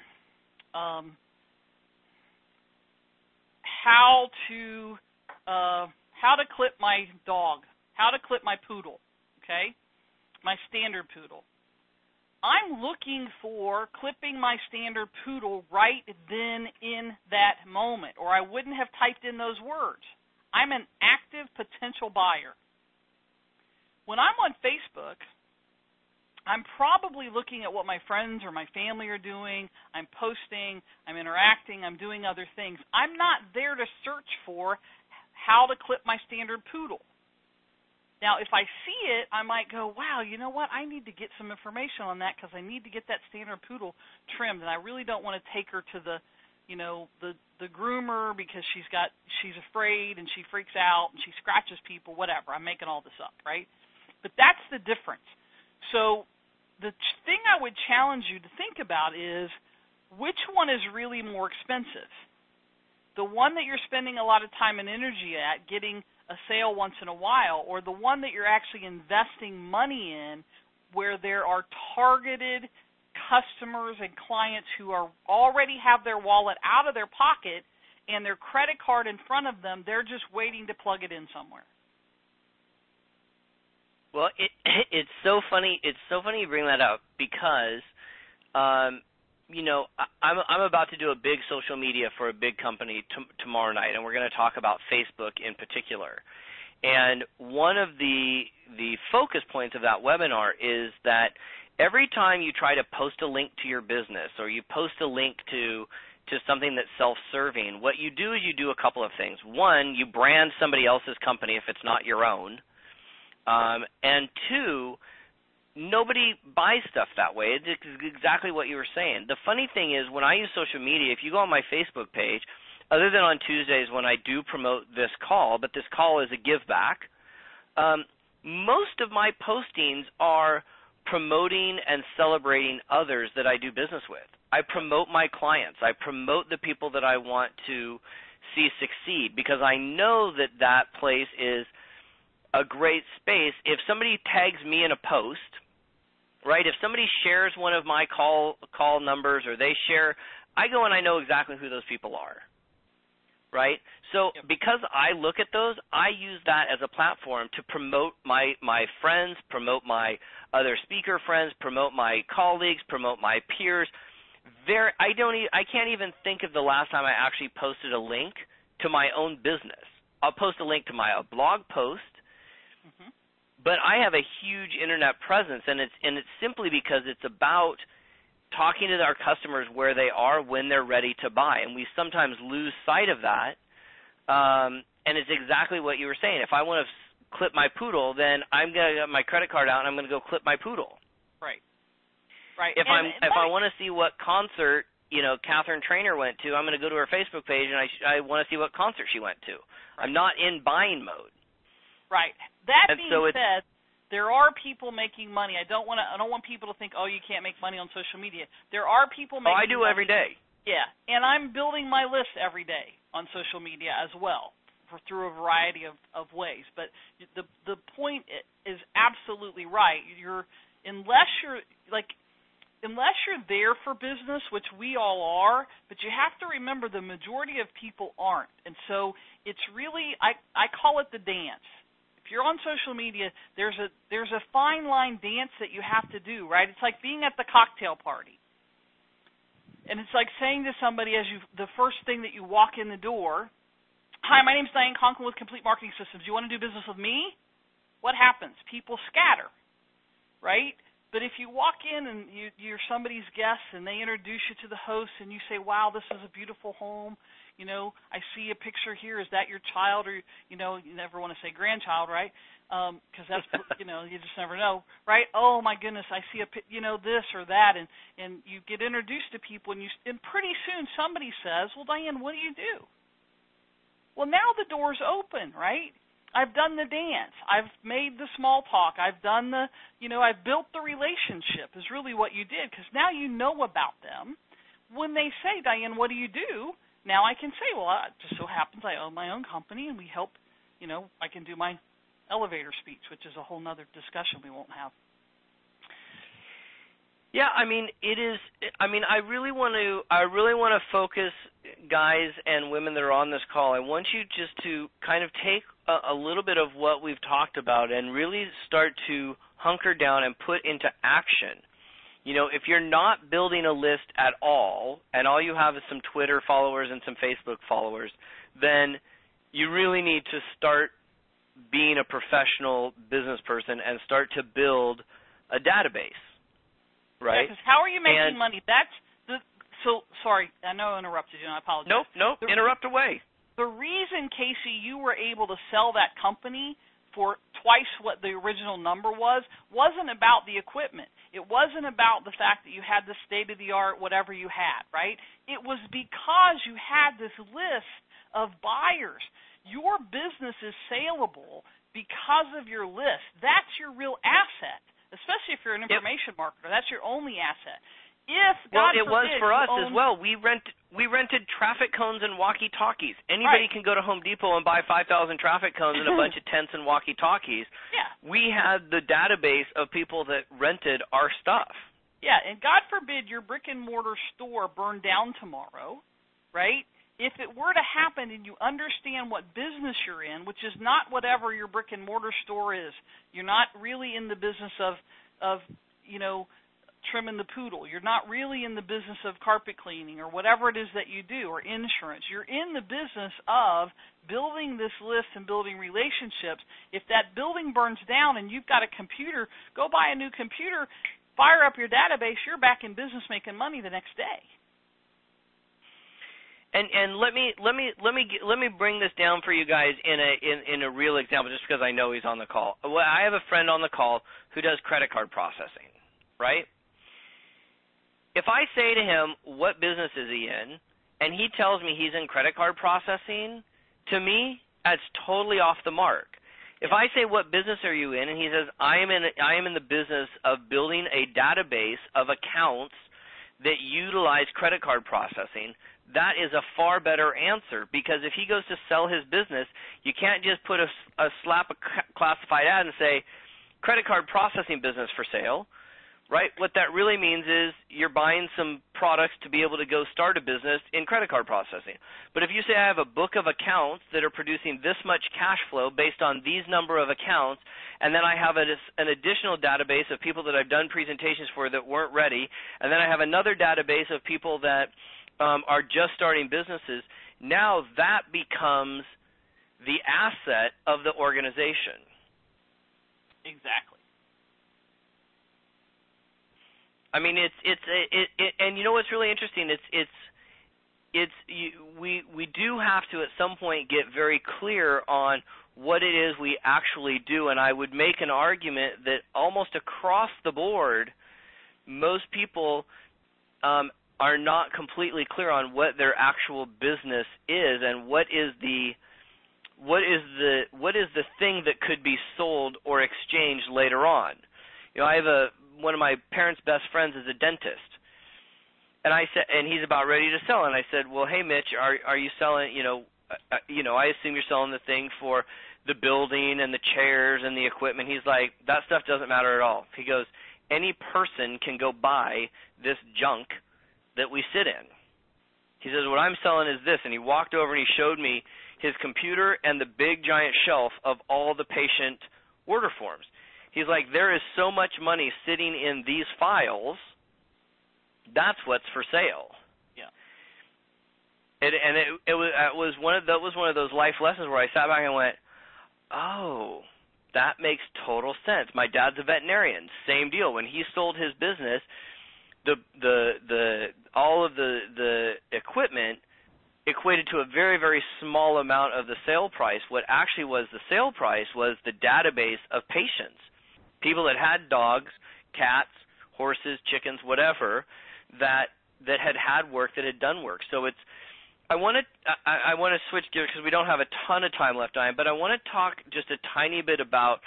how to clip my dog, how to clip my poodle, okay, my standard poodle, I'm looking for clipping my standard poodle right then in that moment, or I wouldn't have typed in those words. I'm an active potential buyer. When I'm on Facebook, I'm probably looking at what my friends or my family are doing. I'm posting, I'm interacting, I'm doing other things. I'm not there to search for how to clip my standard poodle. Now, if I see it, I might go, wow, you know what? I need to get some information on that because I need to get that standard poodle trimmed, and I really don't want to take her to the groomer because she's afraid and she freaks out and she scratches people, whatever. I'm making all this up, right? But that's the difference. So the thing I would challenge you to think about is which one is really more expensive? The one that you're spending a lot of time and energy at, getting a sale once in a while, or the one that you're actually investing money in where there are targeted customers and clients who are already have their wallet out of their pocket and their credit card in front of them, they're just waiting to plug it in somewhere. Well, it's so funny. It's so funny you bring that up because, I'm about to do a big social media for a big company tomorrow night, and we're going to talk about Facebook in particular. And one of the focus points of that webinar is that every time you try to post a link to your business or you post a link to something that's self-serving, what you do is you do a couple of things. One, you brand somebody else's company if it's not your own. And two, nobody buys stuff that way. It's exactly what you were saying. The funny thing is when I use social media, if you go on my Facebook page, other than on Tuesdays when I do promote this call, but this call is a give back, most of my postings are promoting and celebrating others that I do business with. I promote my clients. I promote the people that I want to see succeed, because I know that that place is a great space. If somebody tags me in a post, right, if somebody shares one of my call numbers, or they share, I go and I know exactly who those people are, right? So because I look at those, I use that as a platform to promote my friends, promote my other speaker friends, promote my colleagues, promote my peers. I can't even think of the last time I actually posted a link to my own business. I'll post a link to my blog post, but I have a huge internet presence, and it's simply because it's about talking to our customers where they are when they're ready to buy, and we sometimes lose sight of that. And it's exactly what you were saying. If I want to clip my poodle, then I'm going to get my credit card out and I'm going to go clip my poodle. Right. If I want to see what concert, Catherine Trainer went to, I'm going to go to her Facebook page and I want to see what concert she went to. Right. I'm not in buying mode. Right. That being said, there are people making money. I don't want people to think, oh, you can't make money on social media. There are people making money. I do every day. Yeah, and I'm building my list every day on social media as well, through a variety of ways. But the point is absolutely right. Unless you're there for business, which we all are, but you have to remember the majority of people aren't. And so it's really, I call it the dance. If you're on social media, there's a fine line dance that you have to do, right? It's like being at the cocktail party. And it's like saying to somebody the first thing that you walk in the door, hi, my name's Diane Conklin with Complete Marketing Systems. You want to do business with me? What happens? People scatter, right? But if you walk in and you're somebody's guest and they introduce you to the host and you say, wow, this is a beautiful home. I see a picture here. Is that your child? Or, you never want to say grandchild, right? Because that's, you just never know, right? Oh, my goodness, I see this or that. And you get introduced to people and pretty soon somebody says, well, Diane, what do you do? Well, now the door's open, right? I've done the dance. I've made the small talk. I've done I've built the relationship is really what you did, because now you know about them. When they say, Diane, what do you do? Now I can say, well, it just so happens I own my own company and we help, I can do my elevator speech, which is a whole nother discussion we won't have. Yeah, I really want to focus, guys and women that are on this call. I want you just to kind of take a little bit of what we've talked about and really start to hunker down and put into action. If you're not building a list at all, and all you have is some Twitter followers and some Facebook followers, then you really need to start being a professional business person and start to build a database. Right? Yeah, because how are you making money? Sorry, I know I interrupted you, and I apologize. Nope, interrupt away. The reason, Casey, you were able to sell that company for twice what the original number wasn't about the equipment. It wasn't about the fact that you had the state-of-the-art whatever you had, right? It was because you had this list of buyers. Your business is saleable because of your list. That's your real asset. Especially if you're an information marketer, that's your only asset. It was for us as well. We rented traffic cones and walkie-talkies. Anybody can go to Home Depot and buy 5,000 traffic cones and a bunch of tents and walkie-talkies. Yeah. We had the database of people that rented our stuff. Yeah, and God forbid your brick-and-mortar store burn down tomorrow, right? If it were to happen and you understand what business you're in, which is not whatever your brick-and-mortar store is, you're not really in the business of trimming the poodle. You're not really in the business of carpet cleaning or whatever it is that you do, or insurance. You're in the business of building this list and building relationships. If that building burns down and you've got a computer, go buy a new computer, fire up your database, you're back in business making money the next day. And let me bring this down for you guys in a real example, just because I know he's on the call. Well, I have a friend on the call who does credit card processing, right? If I say to him, what business is he in, and he tells me he's in credit card processing, to me, that's totally off the mark. If I say, what business are you in, and he says, I am in the business of building a database of accounts that utilize credit card processing, that is a far better answer, because if he goes to sell his business, you can't just put a slap a classified ad and say, credit card processing business for sale, right? What that really means is you're buying some products to be able to go start a business in credit card processing. But if you say I have a book of accounts that are producing this much cash flow based on these number of accounts, and then I have an additional database of people that I've done presentations for that weren't ready, and then I have another database of people that are just starting businesses, now that becomes the asset of the organization. Exactly. I mean, and you know what's really interesting? We do have to at some point get very clear on what it is we actually do, and I would make an argument that almost across the board, most people are not completely clear on what their actual business is and what is the thing that could be sold or exchanged later on. You know, I have one of my parents' best friends is a dentist, and I said, and he's about ready to sell, and I said, well, hey Mitch, are you selling? I assume you're selling the thing for the building and the chairs and the equipment. He's like, that stuff doesn't matter at all. He goes, any person can go buy this junk that we sit in. He says, what I'm selling is this, and he walked over and he showed me his computer and the big giant shelf of all the patient order forms. He's like, there is so much money sitting in these files, that's what's for sale. Yeah. It was one of those life lessons where I sat back and went, oh, that makes total sense. My dad's a veterinarian, same deal. When he sold his business, all of the equipment equated to a very, very small amount of the sale price. What actually was the sale price was the database of patients, people that had dogs, cats, horses, chickens, whatever, that had work, that had done work. So I want to switch gears because we don't have a ton of time left on it, but I want to talk just a tiny bit about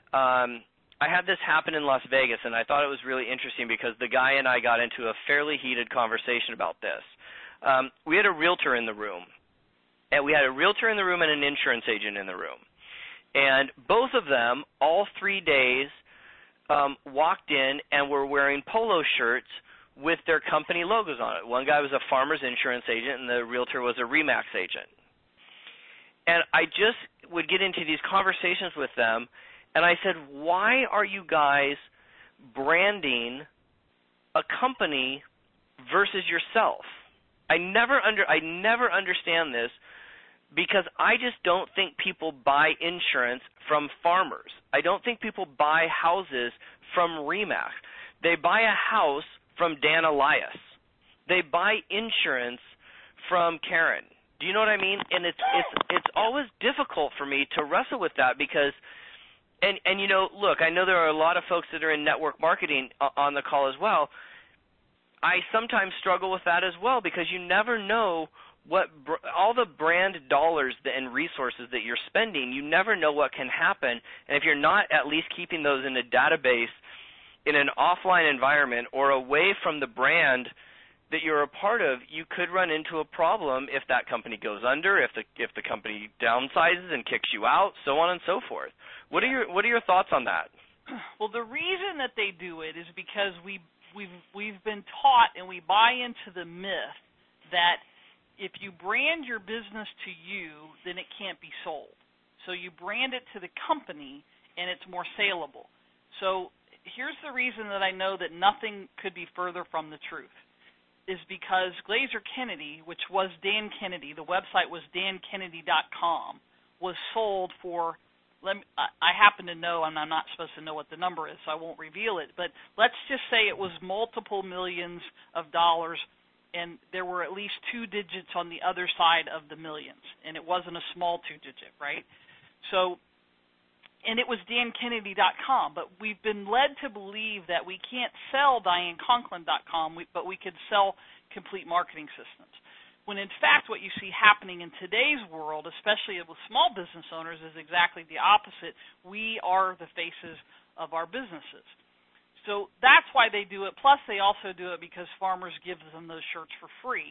I had this happen in Las Vegas, and I thought it was really interesting because the guy and I got into a fairly heated conversation about this. We had a realtor in the room, and we had a realtor in the room and an insurance agent in the room. And both of them, all 3 days, walked in and were wearing polo shirts with their company logos on it. One guy was a Farmers Insurance agent, and the realtor was a RE/MAX agent. And I just would get into these conversations with them, and I said, why are you guys branding a company versus yourself? I never understand this, because I just don't think people buy insurance from Farmers. I don't think people buy houses from RE/MAX. They buy a house from Dan Elias. They buy insurance from Karen. Do you know what I mean? And it's always difficult for me to wrestle with that because and you know, look, I know there are a lot of folks that are in network marketing on the call as well. I sometimes struggle with that as well because you never know what all the brand dollars and resources that you're spending, you never know what can happen. And if you're not at least keeping those in a database in an offline environment or away from the brand that you're a part of, you could run into a problem if that company goes under, if the company downsizes and kicks you out, so on and so forth. What are your thoughts on that? Well, the reason that they do it is because we've been taught and we buy into the myth that if you brand your business to you, then it can't be sold. So you brand it to the company and it's more saleable. So here's the reason that I know that nothing could be further from the truth, is because Glazer Kennedy, which was Dan Kennedy, the website was dankennedy.com, was sold for, I happen to know, and I'm not supposed to know what the number is, so I won't reveal it, but let's just say it was multiple millions of dollars, and there were at least 2 digits on the other side of the millions, and it wasn't a small 2-digit, right? So, and it was dankennedy.com, but we've been led to believe that we can't sell DianeConklin.com, but we could sell complete marketing systems. When in fact what you see happening in today's world, especially with small business owners, is exactly the opposite. We are the faces of our businesses. So that's why they do it. Plus they also do it because Farmers gives them those shirts for free.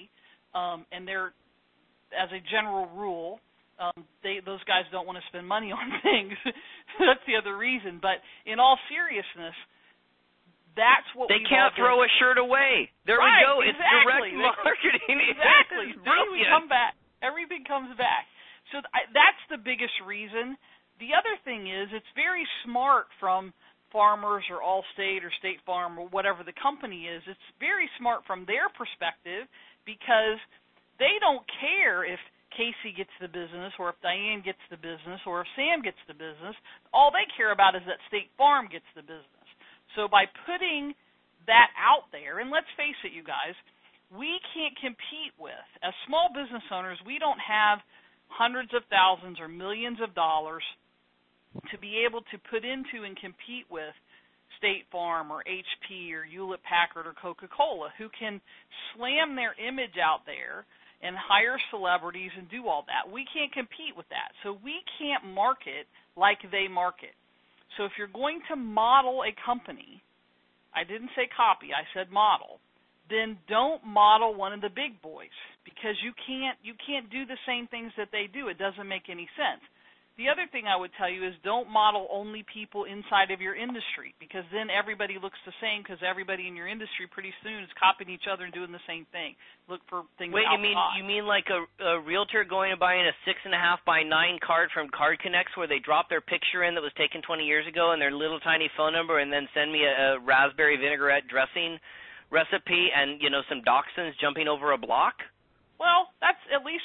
and they're, as a general rule, those guys don't want to spend money on things. That's the other reason. But in all seriousness, that's what they can't throw a shirt away. There right, we go. Exactly. It's direct marketing. Exactly. Then we come back. Everything comes back. So that's the biggest reason. The other thing is it's very smart from Farmers or Allstate or State Farm or whatever the company is. It's very smart from their perspective because they don't care if Casey gets the business or if Diane gets the business or if Sam gets the business. All they care about is that State Farm gets the business. So by putting that out there, and let's face it, you guys, we can't compete with, as small business owners, we don't have hundreds of thousands or millions of dollars to be able to put into and compete with State Farm or HP or Hewlett-Packard or Coca-Cola, who can slam their image out there and hire celebrities and do all that. We can't compete with that. So we can't market like they market. So if you're going to model a company, I didn't say copy, I said model, then don't model one of the big boys because you can't do the same things that they do. It doesn't make any sense. The other thing I would tell you is don't model only people inside of your industry because then everybody looks the same because everybody in your industry pretty soon is copying each other and doing the same thing. Look for things outside. Wait, you mean like a realtor going and buying a 6.5 by 9 card from Card Connects where they drop their picture in that was taken 20 years ago and their little tiny phone number and then send me a raspberry vinaigrette dressing recipe and, some dachshunds jumping over a block? Well, that's at least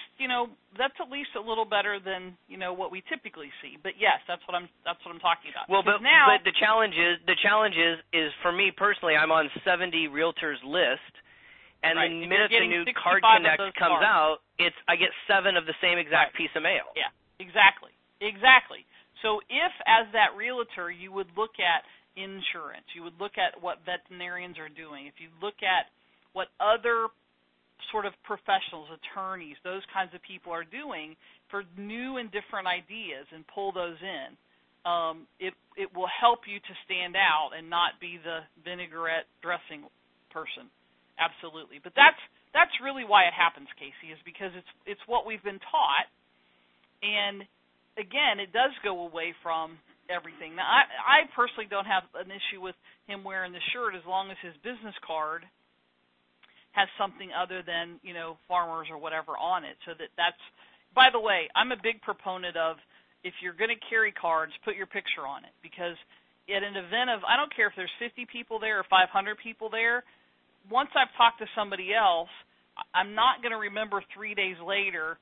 a little better than what we typically see. But yes, that's what I'm talking about. Well, but the challenge is for me personally, I'm on 70 realtors list, and right. the minute the new Card Connect comes out, I get 7 of the same exact piece of mail. Yeah, exactly. So if as that realtor you would look at insurance, you would look at what veterinarians are doing, if you look at what other sort of professionals, attorneys, those kinds of people are doing for new and different ideas and pull those in, it will help you to stand out and not be the vinaigrette dressing person. Absolutely. But that's really why it happens, Casey, is because it's what we've been taught. And again, it does go away from everything. Now, I personally don't have an issue with him wearing the shirt as long as his business card has something other than, Farmers or whatever on it. So that's, by the way, I'm a big proponent of if you're going to carry cards, put your picture on it. Because at an event of, I don't care if there's 50 people there or 500 people there, once I've talked to somebody else, I'm not going to remember 3 days later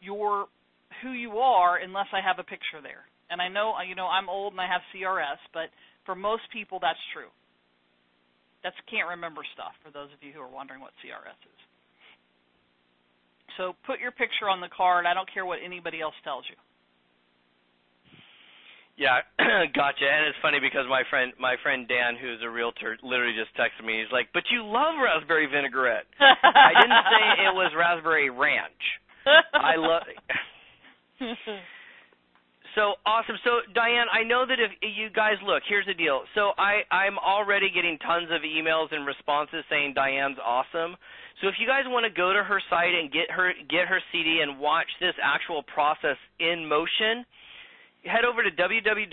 who you are unless I have a picture there. And I know, I'm old and I have CRS, but for most people that's true. That's can't remember stuff, for those of you who are wondering what CRS is. So put your picture on the card. I don't care what anybody else tells you. Yeah, gotcha. And it's funny because my friend Dan, who's a realtor, literally just texted me. He's like, "But you love raspberry vinaigrette." I didn't say it was raspberry ranch. I love it. So awesome. So Diane, I know that if you guys look, here's the deal. So I'm already getting tons of emails and responses saying Diane's awesome. So if you guys want to go to her site and get her CD and watch this actual process in motion, head over to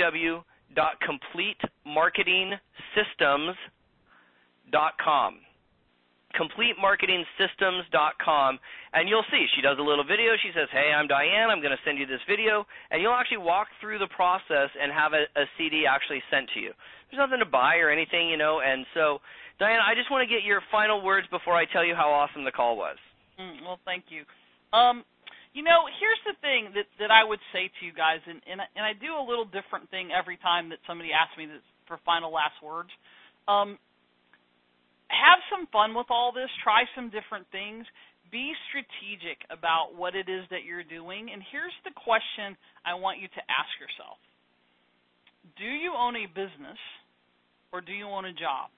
www.completemarketingsystems.com. CompleteMarketingSystems.com, and you'll see she does a little video. She says, "Hey, I'm Diane. I'm going to send you this video," and you'll actually walk through the process and have a CD actually sent to you. There's nothing to buy or anything, and so, Diane, I just want to get your final words before I tell you how awesome the call was. Well, thank you. Here's the thing that I would say to you guys, and I do a little different thing every time that somebody asks me this for final last words. Have some fun with all this. Try some different things. Be strategic about what it is that you're doing. And here's the question I want you to ask yourself. Do you own a business or do you own a job?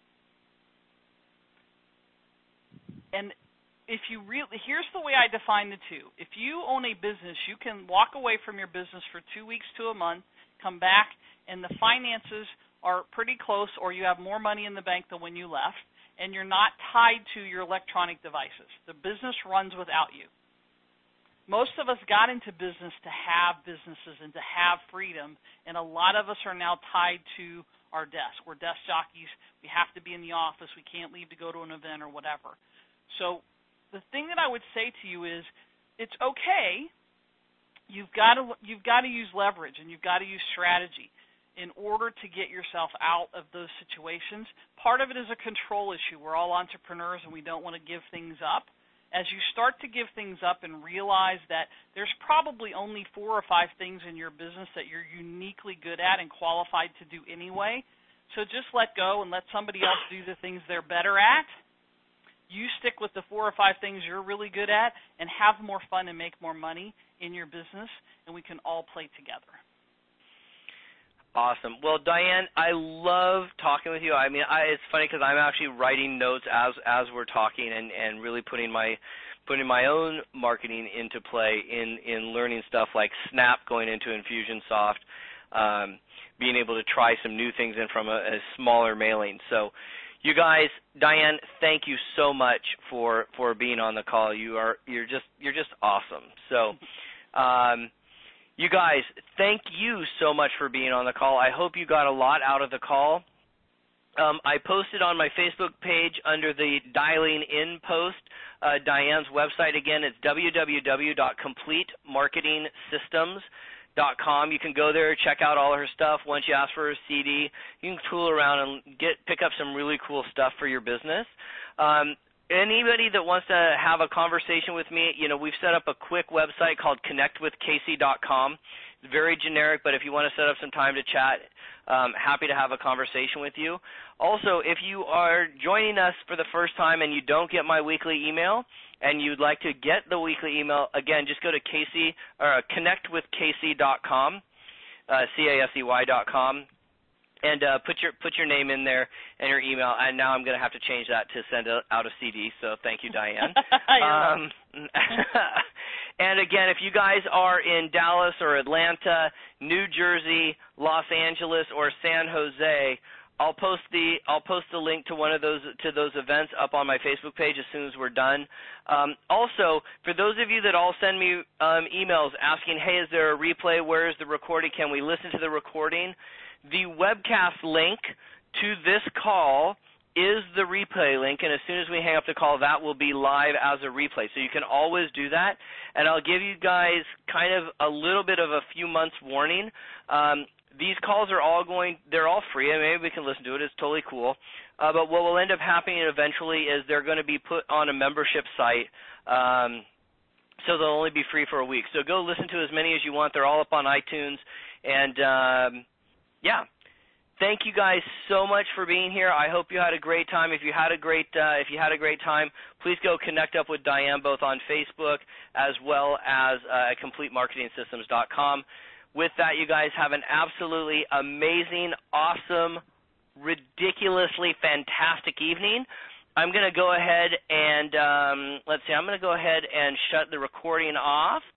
And here's the way I define the two. If you own a business, you can walk away from your business for 2 weeks to a month, come back, and the finances are pretty close or you have more money in the bank than when you left, and you're not tied to your electronic devices. The business runs without you. Most of us got into business to have businesses and to have freedom, and a lot of us are now tied to our desk. We're desk jockeys. We have to be in the office. We can't leave to go to an event or whatever. So the thing that I would say to you is it's okay. You've got to use leverage, and you've got to use strategy in order to get yourself out of those situations. Part of it is a control issue. We're all entrepreneurs, and we don't want to give things up. As you start to give things up and realize that there's probably only 4 or 5 things in your business that you're uniquely good at and qualified to do anyway, so just let go and let somebody else do the things they're better at. You stick with the 4 or 5 things you're really good at and have more fun and make more money in your business, and we can all play together. Awesome. Well, Diane, I love talking with you. I mean, it's funny because I'm actually writing notes as we're talking and really putting my own marketing into play in learning stuff like Snap going into Infusionsoft, being able to try some new things in from a smaller mailing. So, you guys, Diane, thank you so much for being on the call. You're just awesome. So. You guys, thank you so much for being on the call. I hope you got a lot out of the call. I posted on my Facebook page under the dialing in post Diane's website. Again, it's www.completemarketingsystems.com. You can go there, check out all her stuff. Once you ask for her CD, you can tool around and pick up some really cool stuff for your business. Anybody that wants to have a conversation with me, we've set up a quick website called connectwithcasey.com. It's very generic, but if you want to set up some time to chat, happy to have a conversation with you. Also, if you are joining us for the first time and you don't get my weekly email and you'd like to get the weekly email, again, just go to connectwithcasey.com, CASEY.com. And put your name in there and your email. And now I'm going to have to change that to send out a CD. So thank you, Diane. And again, if you guys are in Dallas or Atlanta, New Jersey, Los Angeles, or San Jose, I'll post the link to one of those events up on my Facebook page as soon as we're done. Also, for those of you that all send me emails asking, hey, is there a replay? Where is the recording? Can we listen to the recording? The webcast link to this call is the replay link, and as soon as we hang up the call, that will be live as a replay. So you can always do that, and I'll give you guys kind of a little bit of a few months warning. These calls are they're all free, and maybe we can listen to it. It's totally cool. But what will end up happening eventually is they're going to be put on a membership site, so they'll only be free for a week. So go listen to as many as you want. They're all up on iTunes, and yeah, thank you guys so much for being here. I hope you had a great time. If you had a great time, please go connect up with Diane both on Facebook as well as at CompleteMarketingSystems.com. With that, you guys have an absolutely amazing, awesome, ridiculously fantastic evening. I'm going to go ahead and I'm going to go ahead and shut the recording off.